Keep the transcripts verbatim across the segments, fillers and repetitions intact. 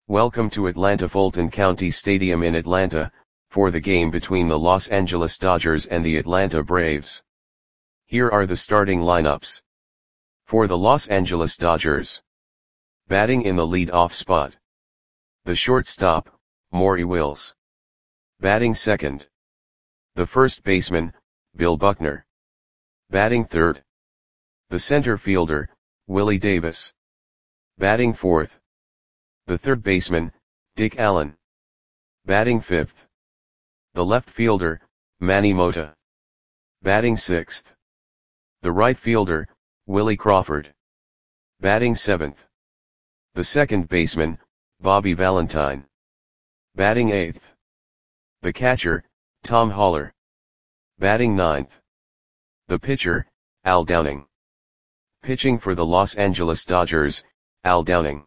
Welcome to Atlanta Fulton County Stadium in Atlanta, for the game between the Los Angeles Dodgers and the Atlanta Braves. Here are the starting lineups. For the Los Angeles Dodgers. Batting in the lead-off spot. The shortstop, Maury Wills. Batting second. The first baseman, Bill Buckner. Batting third. The center fielder, Willie Davis. Batting fourth. The third baseman, Dick Allen. Batting fifth. The left fielder, Manny Mota. Batting sixth. The right fielder, Willie Crawford. Batting seventh. The second baseman, Bobby Valentine. Batting eighth. The catcher, Tom Haller. Batting ninth. The pitcher, Al Downing. Pitching for the Los Angeles Dodgers, Al Downing.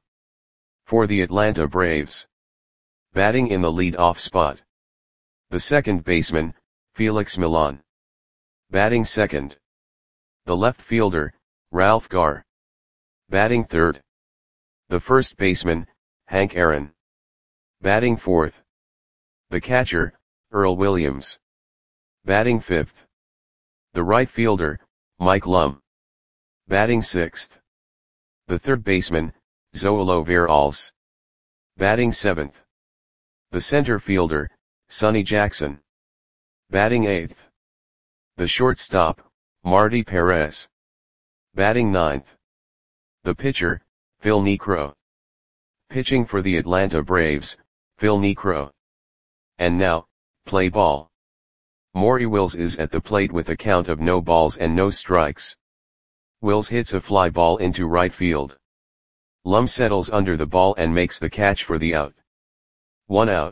For the Atlanta Braves. Batting in the lead-off spot. The second baseman, Felix Millan. Batting second. The left fielder, Ralph Garr. Batting third. The first baseman, Hank Aaron. Batting fourth. The catcher, Earl Williams. Batting fifth. The right fielder, Mike Lum. Batting sixth. The third baseman, Zoilo Veralles. Batting seventh. The center fielder, Sonny Jackson. Batting eighth. The shortstop, Marty Perez. Batting ninth. The pitcher, Phil Niekro. Pitching for the Atlanta Braves, Phil Niekro. And now, play ball. Maury Wills is at the plate with a count of no balls and no strikes. Wills hits a fly ball into right field. Lum settles under the ball and makes the catch for the out. One out.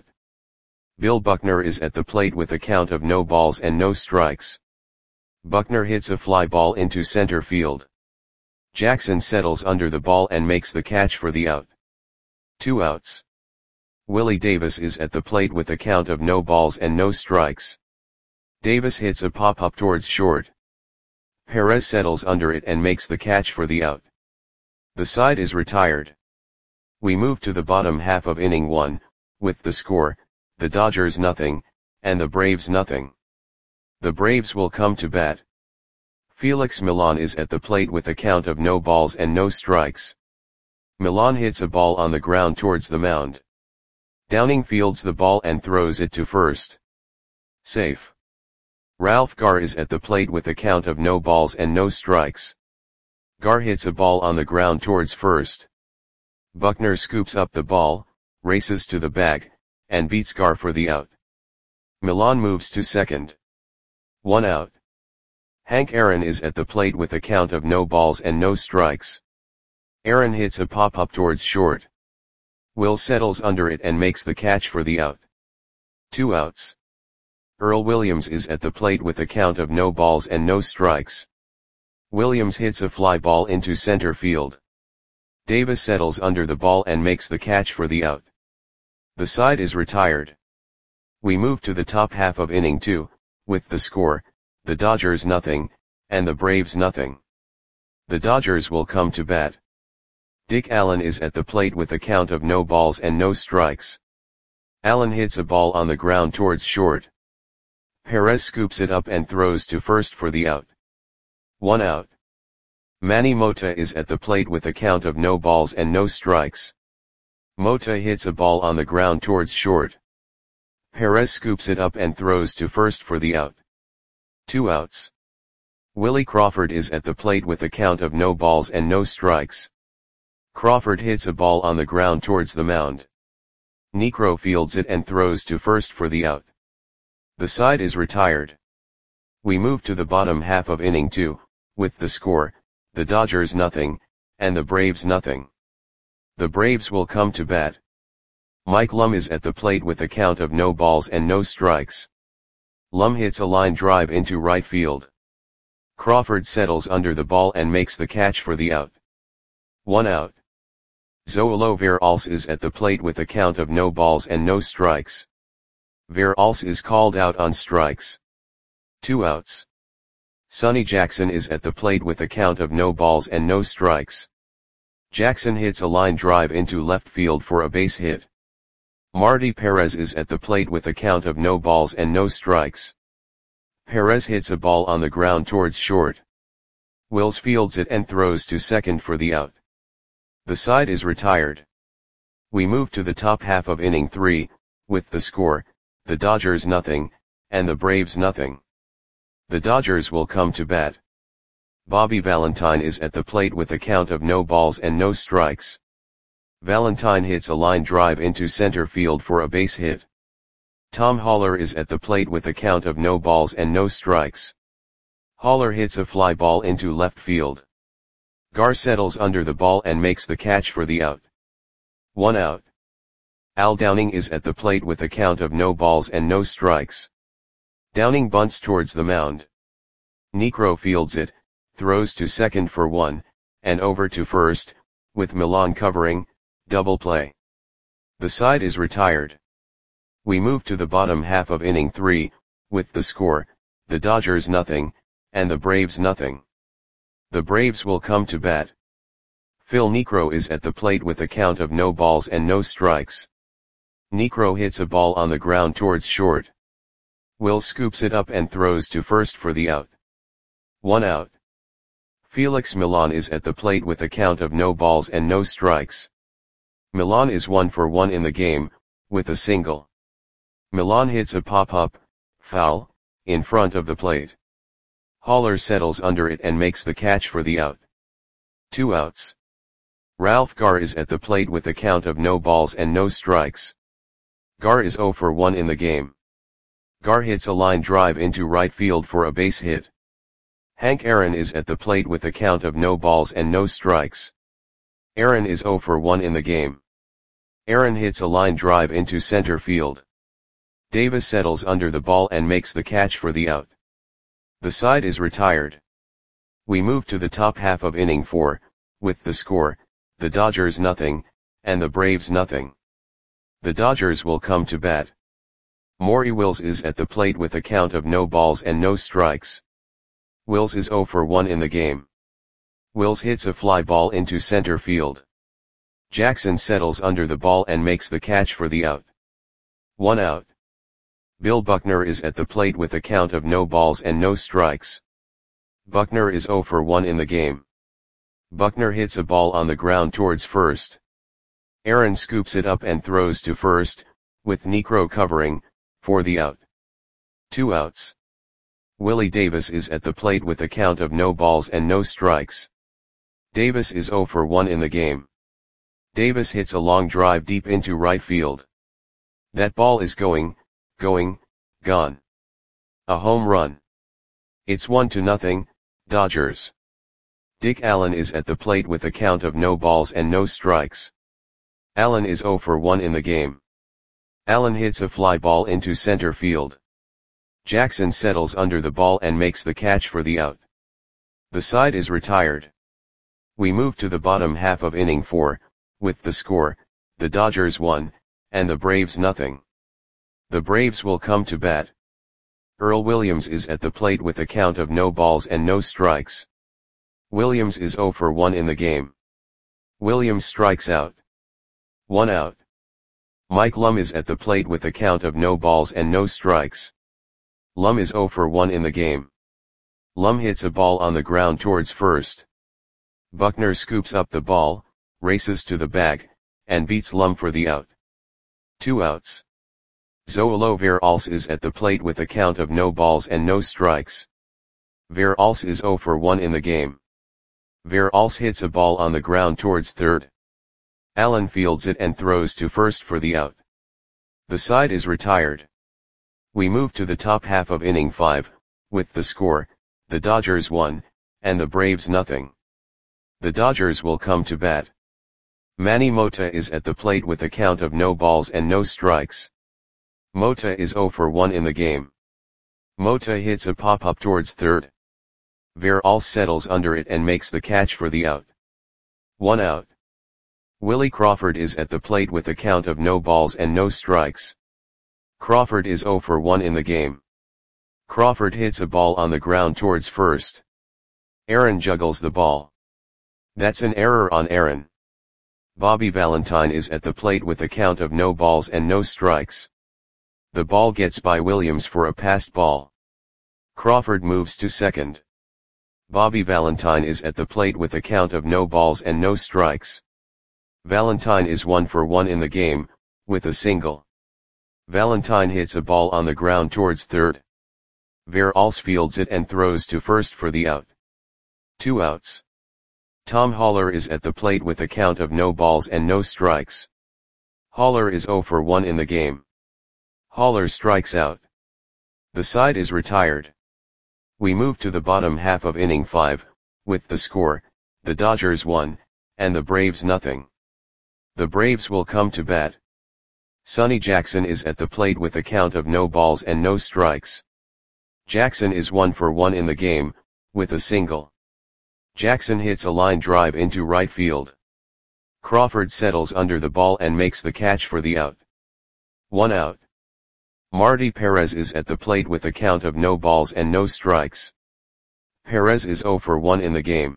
Bill Buckner is at the plate with a count of no balls and no strikes. Buckner hits a fly ball into center field. Jackson settles under the ball and makes the catch for the out. Two outs. Willie Davis is at the plate with a count of no balls and no strikes. Davis hits a pop-up towards short. Perez settles under it and makes the catch for the out. The side is retired. We move to the bottom half of inning one, with the score, the Dodgers nothing, and the Braves nothing. The Braves will come to bat. Felix Millan is at the plate with a count of no balls and no strikes. Millan hits a ball on the ground towards the mound. Downing fields the ball and throws it to first. Safe. Ralph Garr is at the plate with a count of no balls and no strikes. Garr hits a ball on the ground towards first. Buckner scoops up the ball, races to the bag, and beats Garr for the out. Millan moves to second. One out. Hank Aaron is at the plate with a count of no balls and no strikes. Aaron hits a pop-up towards short. Will settles under it and makes the catch for the out. Two outs. Earl Williams is at the plate with a count of no balls and no strikes. Williams hits a fly ball into center field. Davis settles under the ball and makes the catch for the out. The side is retired. We move to the top half of inning two, with the score, the Dodgers nothing, and the Braves nothing. The Dodgers will come to bat. Dick Allen is at the plate with a count of no balls and no strikes. Allen hits a ball on the ground towards short. Perez scoops it up and throws to first for the out. One out. Manny Mota is at the plate with a count of no balls and no strikes. Mota hits a ball on the ground towards short. Perez scoops it up and throws to first for the out. Two outs. Willie Crawford is at the plate with a count of no balls and no strikes. Crawford hits a ball on the ground towards the mound. Niekro fields it and throws to first for the out. The side is retired. We move to the bottom half of inning two, with the score, the Dodgers nothing, and the Braves nothing. The Braves will come to bat. Mike Lum is at the plate with a count of no balls and no strikes. Lum hits a line drive into right field. Crawford settles under the ball and makes the catch for the out. One out. Zoilo Veralles is at the plate with a count of no balls and no strikes. Veralles is called out on strikes. Two outs. Sonny Jackson is at the plate with a count of no balls and no strikes. Jackson hits a line drive into left field for a base hit. Marty Perez is at the plate with a count of no balls and no strikes. Perez hits a ball on the ground towards short. Wills fields it and throws to second for the out. The side is retired. We move to the top half of inning three, with the score, the Dodgers nothing, and the Braves nothing. The Dodgers will come to bat. Bobby Valentine is at the plate with a count of no balls and no strikes. Valentine hits a line drive into center field for a base hit. Tom Haller is at the plate with a count of no balls and no strikes. Haller hits a fly ball into left field. Gar settles under the ball and makes the catch for the out. One out. Al Downing is at the plate with a count of no balls and no strikes. Downing bunts towards the mound. Niekro fields it, throws to second for one, and over to first, with Milan covering, double play. The side is retired. We move to the bottom half of inning three, with the score, the Dodgers nothing, and the Braves nothing. The Braves will come to bat. Phil Niekro is at the plate with a count of no balls and no strikes. Niekro hits a ball on the ground towards short. Wills scoops it up and throws to first for the out. One out. Felix Milan is at the plate with a count of no balls and no strikes. Milan is one for one in the game, with a single. Milan hits a pop-up, foul, in front of the plate. Haller settles under it and makes the catch for the out. Two outs. Ralph Gar is at the plate with a count of no balls and no strikes. Gar is zero for one in the game. Gar hits a line drive into right field for a base hit. Hank Aaron is at the plate with a count of no balls and no strikes. Aaron is zero for one in the game. Aaron hits a line drive into center field. Davis settles under the ball and makes the catch for the out. The side is retired. We move to the top half of inning four, with the score, the Dodgers nothing, and the Braves nothing. The Dodgers will come to bat. Maury Wills is at the plate with a count of no balls and no strikes. Wills is zero for one in the game. Wills hits a fly ball into center field. Jackson settles under the ball and makes the catch for the out. One out. Bill Buckner is at the plate with a count of no balls and no strikes. Buckner is zero for one in the game. Buckner hits a ball on the ground towards first. Aaron scoops it up and throws to first, with Niekro covering, for the out. Two outs. Willie Davis is at the plate with a count of no balls and no strikes. Davis is zero for one in the game. Davis hits a long drive deep into right field. That ball is going, going, gone. A home run. It's one to nothing, Dodgers. Dick Allen is at the plate with a count of no balls and no strikes. Allen is zero for one in the game. Allen hits a fly ball into center field. Jackson settles under the ball and makes the catch for the out. The side is retired. We move to the bottom half of inning four, with the score, the Dodgers one, and the Braves nothing. The Braves will come to bat. Earl Williams is at the plate with a count of no balls and no strikes. Williams is zero for one in the game. Williams strikes out. One out. Mike Lum is at the plate with a count of no balls and no strikes. Lum is zero for one in the game. Lum hits a ball on the ground towards first. Buckner scoops up the ball, races to the bag, and beats Lum for the out. Two outs. Zoilo Veralce is at the plate with a count of no balls and no strikes. Veralce is zero for one in the game. Veralce hits a ball on the ground towards third. Allen fields it and throws to first for the out. The side is retired. We move to the top half of inning five, with the score, the Dodgers one, and the Braves nothing. The Dodgers will come to bat. Manny Mota is at the plate with a count of no balls and no strikes. Mota is zero for one in the game. Mota hits a pop-up towards third. Veralce settles under it and makes the catch for the out. One out. Willie Crawford is at the plate with a count of no balls and no strikes. Crawford is zero for one in the game. Crawford hits a ball on the ground towards first. Aaron juggles the ball. That's an error on Aaron. Bobby Valentine is at the plate with a count of no balls and no strikes. The ball gets by Williams for a passed ball. Crawford moves to second. Bobby Valentine is at the plate with a count of no balls and no strikes. Valentine is one for one in the game, with a single. Valentine hits a ball on the ground towards third. Veralls fields it and throws to first for the out. Two outs. Tom Haller is at the plate with a count of no balls and no strikes. Haller is zero for one in the game. Haller strikes out. The side is retired. We move to the bottom half of inning five, with the score, the Dodgers one, and the Braves nothing. The Braves will come to bat. Sonny Jackson is at the plate with a count of no balls and no strikes. Jackson is one for one in the game, with a single. Jackson hits a line drive into right field. Crawford settles under the ball and makes the catch for the out. One out. Marty Perez is at the plate with a count of no balls and no strikes. Perez is zero for one in the game.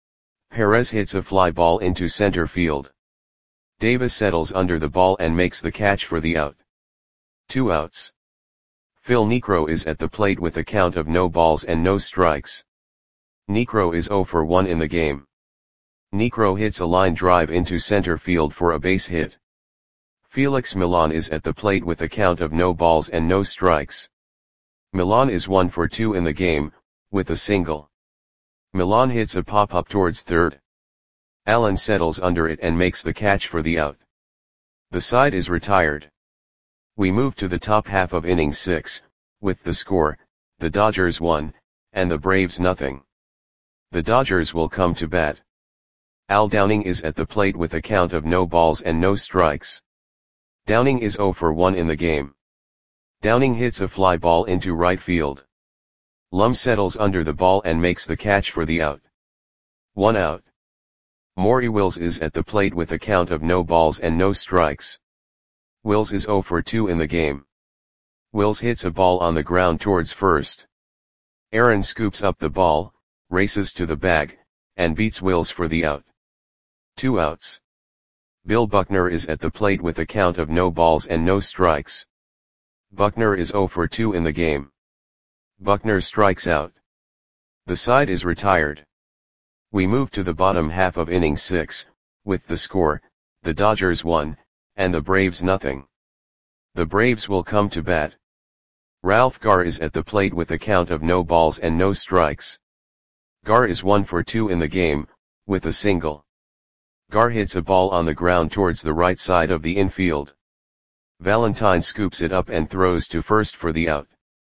Perez hits a fly ball into center field. Davis settles under the ball and makes the catch for the out. Two outs. Phil Niekro is at the plate with a count of no balls and no strikes. Niekro is zero for one in the game. Niekro hits a line drive into center field for a base hit. Felix Millan is at the plate with a count of no balls and no strikes. Millan is one for two in the game, with a single. Millan hits a pop-up towards third. Allen settles under it and makes the catch for the out. The side is retired. We move to the top half of inning six, with the score, the Dodgers one, and the Braves nothing. The Dodgers will come to bat. Al Downing is at the plate with a count of no balls and no strikes. Downing is zero for one in the game. Downing hits a fly ball into right field. Lum settles under the ball and makes the catch for the out. One out. Maury Wills is at the plate with a count of no balls and no strikes. Wills is zero for two in the game. Wills hits a ball on the ground towards first. Aaron scoops up the ball, races to the bag, and beats Wills for the out. Two outs. Bill Buckner is at the plate with a count of no balls and no strikes. Buckner is zero for two in the game. Buckner strikes out. The side is retired. We move to the bottom half of inning six, with the score, the Dodgers one, and the Braves nothing. The Braves will come to bat. Ralph Garr is at the plate with a count of no balls and no strikes. Garr is one for two in the game, with a single. Garr hits a ball on the ground towards the right side of the infield. Valentine scoops it up and throws to first for the out.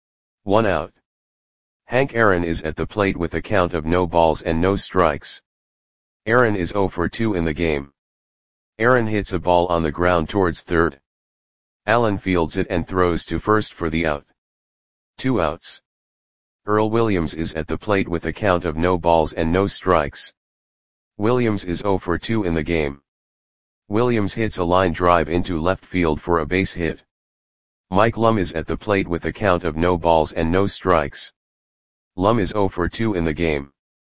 One out. Hank Aaron is at the plate with a count of no balls and no strikes. Aaron is zero for two in the game. Aaron hits a ball on the ground towards third. Allen fields it and throws to first for the out. Two outs. Earl Williams is at the plate with a count of no balls and no strikes. Williams is zero for two in the game. Williams hits a line drive into left field for a base hit. Mike Lum is at the plate with a count of no balls and no strikes. Lum is zero for two in the game.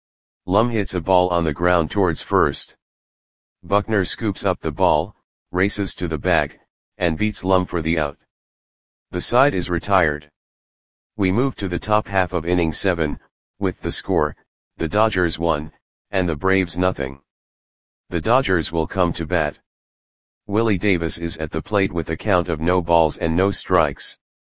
Lum hits a ball on the ground towards first. Buckner scoops up the ball, races to the bag, and beats Lum for the out. The side is retired. We move to the top half of inning seven, with the score, the Dodgers one, and the Braves nothing. The Dodgers will come to bat. Willie Davis is at the plate with a count of no balls and no strikes.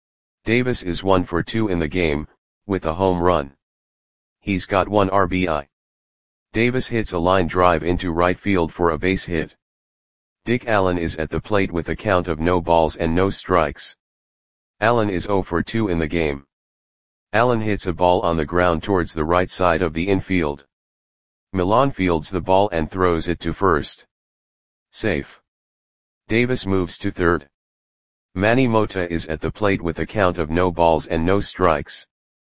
Davis is one for two in the game, with a home run. He's got one R B I. Davis hits a line drive into right field for a base hit. Dick Allen is at the plate with a count of no balls and no strikes. Allen is zero for two in the game. Allen hits a ball on the ground towards the right side of the infield. Millan fields the ball and throws it to first. Safe. Davis moves to third. Manny Mota is at the plate with a count of no balls and no strikes.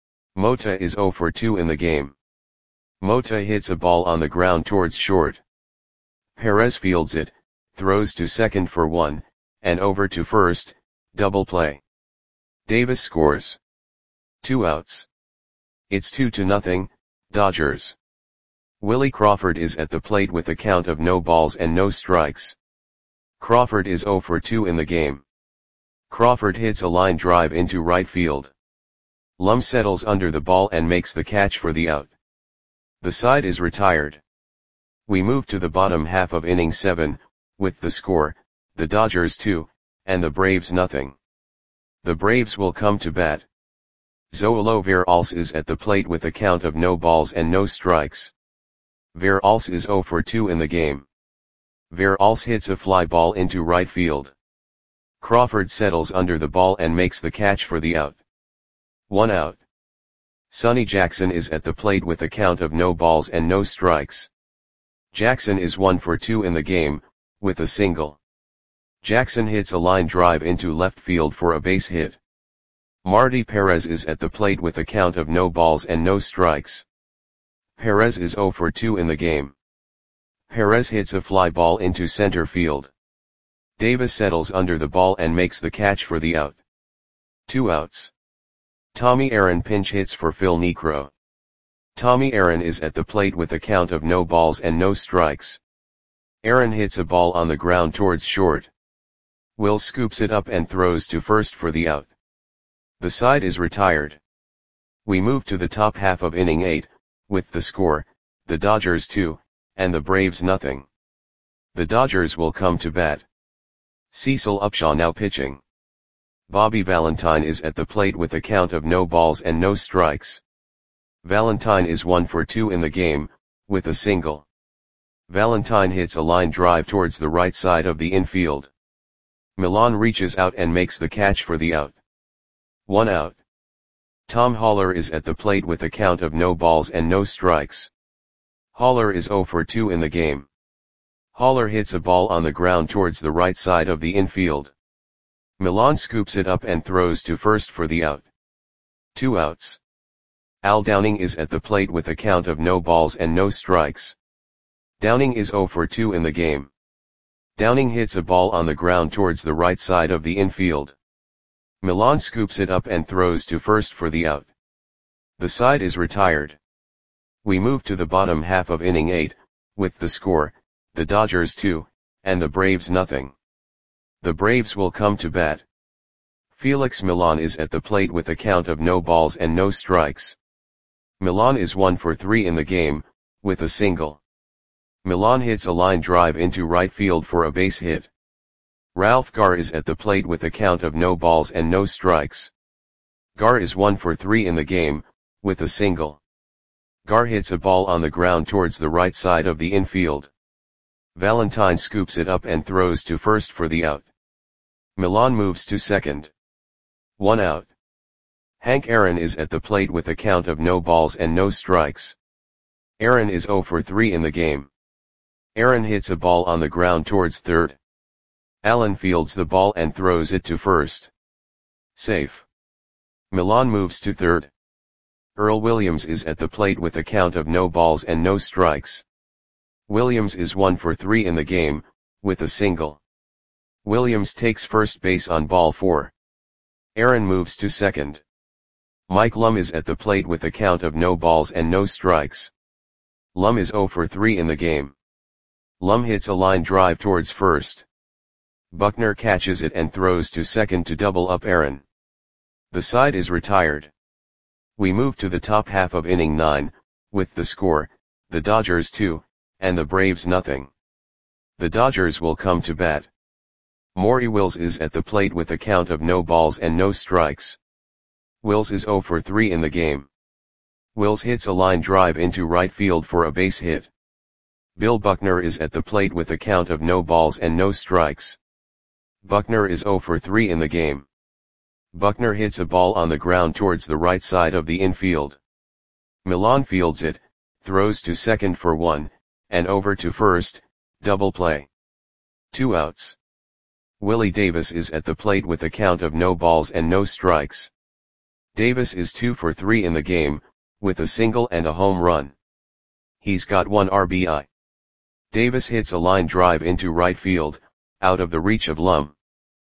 Mota is zero for two in the game. Mota hits a ball on the ground towards short. Perez fields it, throws to second for one, and over to first, double play. Davis scores. Two outs. It's two to nothing, Dodgers. Willie Crawford is at the plate with a count of no balls and no strikes. Crawford is zero for two in the game. Crawford hits a line drive into right field. Lum settles under the ball and makes the catch for the out. The side is retired. We move to the bottom half of inning seven, with the score, the Dodgers two, and the Braves nothing. The Braves will come to bat. Zoilo Veralles is at the plate with a count of no balls and no strikes. Veralles is zero for two in the game. Veralles hits a fly ball into right field. Crawford settles under the ball and makes the catch for the out. One out. Sonny Jackson is at the plate with a count of no balls and no strikes. Jackson is one for two in the game, with a single. Jackson hits a line drive into left field for a base hit. Marty Perez is at the plate with a count of no balls and no strikes. Perez is zero for two in the game. Perez hits a fly ball into center field. Davis settles under the ball and makes the catch for the out. Two outs. Tommy Aaron pinch hits for Phil Niekro. Tommy Aaron is at the plate with a count of no balls and no strikes. Aaron hits a ball on the ground towards short. Will scoops it up and throws to first for the out. The side is retired. We move to the top half of inning eight, with the score, the Dodgers two, and the Braves nothing. The Dodgers will come to bat. Cecil Upshaw now pitching. Bobby Valentine is at the plate with a count of no balls and no strikes. Valentine is one for two in the game, with a single. Valentine hits a line drive towards the right side of the infield. Milan reaches out and makes the catch for the out. One out. Tom Haller is at the plate with a count of no balls and no strikes. Haller is zero for two in the game. Haller hits a ball on the ground towards the right side of the infield. Milan scoops it up and throws to first for the out. Two outs. Al Downing is at the plate with a count of no balls and no strikes. Downing is zero for two in the game. Downing hits a ball on the ground towards the right side of the infield. Milan scoops it up and throws to first for the out. The side is retired. We move to the bottom half of inning eight, with the score, the Dodgers two, and the Braves nothing. The Braves will come to bat. Felix Milan is at the plate with a count of no balls and no strikes. Milan is one for three in the game, with a single. Milan hits a line drive into right field for a base hit. Ralph Garr is at the plate with a count of no balls and no strikes. Garr is one for three in the game, with a single. Garr hits a ball on the ground towards the right side of the infield. Valentine scoops it up and throws to first for the out. Milan moves to second. One out. Hank Aaron is at the plate with a count of no balls and no strikes. Aaron is zero for three in the game. Aaron hits a ball on the ground towards third. Allen fields the ball and throws it to first. Safe. Milan moves to third. Earl Williams is at the plate with a count of no balls and no strikes. Williams is one for three in the game, with a single. Williams takes first base on ball four. Aaron moves to second. Mike Lum is at the plate with a count of no balls and no strikes. Lum is zero for three in the game. Lum hits a line drive towards first. Buckner catches it and throws to second to double up Aaron. The side is retired. We move to the top half of inning nine, with the score, the Dodgers two, and the Braves nothing. The Dodgers will come to bat. Maury Wills is at the plate with a count of no balls and no strikes. Wills is zero for three in the game. Wills hits a line drive into right field for a base hit. Bill Buckner is at the plate with a count of no balls and no strikes. Buckner is zero for three in the game. Buckner hits a ball on the ground towards the right side of the infield. Milan fields it, throws to second for one, and over to first, double play. Two outs. Willie Davis is at the plate with a count of no balls and no strikes. Davis is two for three in the game, with a single and a home run. He's got one R B I. Davis hits a line drive into right field, out of the reach of Lum.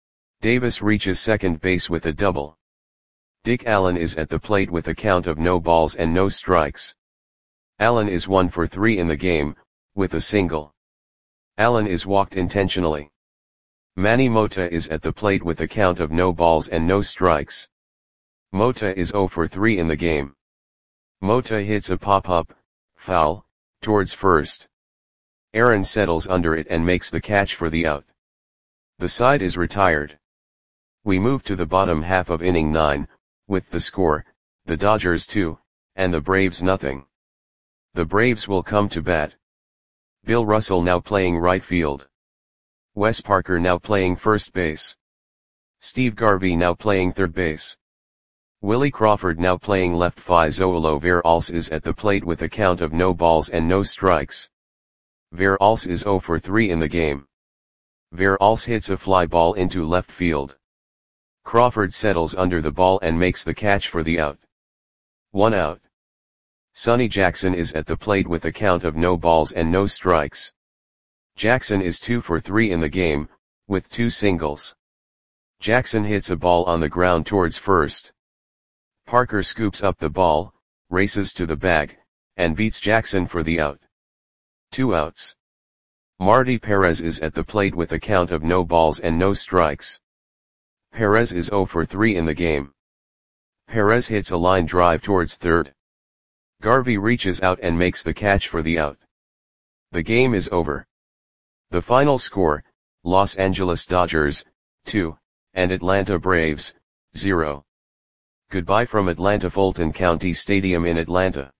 Davis reaches second base with a double. Dick Allen is at the plate with a count of no balls and no strikes. Allen is one for three in the game, with a single. Allen is walked intentionally. Manny Mota is at the plate with a count of no balls and no strikes. Mota is zero for three in the game. Mota hits a pop-up, foul, towards first. Aaron settles under it and makes the catch for the out. The side is retired. We move to the bottom half of inning nine, with the score, the Dodgers two, and the Braves nothing. The Braves will come to bat. Bill Russell now playing right field. Wes Parker now playing first base. Steve Garvey now playing third base. Willie Crawford now playing left. Faisal Veralce is at the plate with a count of no balls and no strikes. Veralce is zero for three in the game. Veralce hits a fly ball into left field. Crawford settles under the ball and makes the catch for the out. One out. Sonny Jackson is at the plate with a count of no balls and no strikes. Jackson is two for three in the game, with two singles. Jackson hits a ball on the ground towards first. Parker scoops up the ball, races to the bag, and beats Jackson for the out. Two outs. Marty Perez is at the plate with a count of no balls and no strikes. Perez is zero for three in the game. Perez hits a line drive towards third. Garvey reaches out and makes the catch for the out. The game is over. The final score, Los Angeles Dodgers, two, and Atlanta Braves, zero. Goodbye from Atlanta Fulton County Stadium in Atlanta.